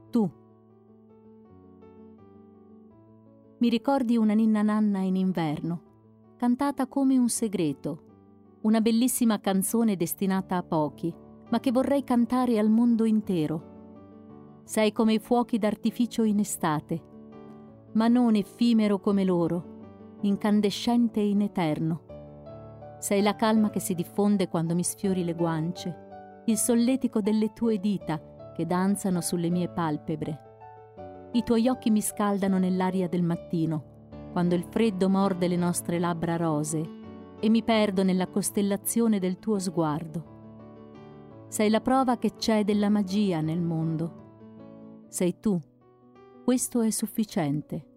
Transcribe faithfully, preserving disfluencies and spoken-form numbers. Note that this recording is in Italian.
Tu. Mi ricordi una ninna nanna in inverno, cantata come un segreto, una bellissima canzone destinata a pochi, ma che vorrei cantare al mondo intero. Sei come i fuochi d'artificio in estate, ma non effimero come loro, incandescente e in eterno. Sei la calma che si diffonde quando mi sfiori le guance, il solletico delle tue dita che danzano sulle mie palpebre. I tuoi occhi mi scaldano nell'aria del mattino, quando il freddo morde le nostre labbra rosee e mi perdo nella costellazione del tuo sguardo. Sei la prova che c'è della magia nel mondo. Sei tu. Questo è sufficiente.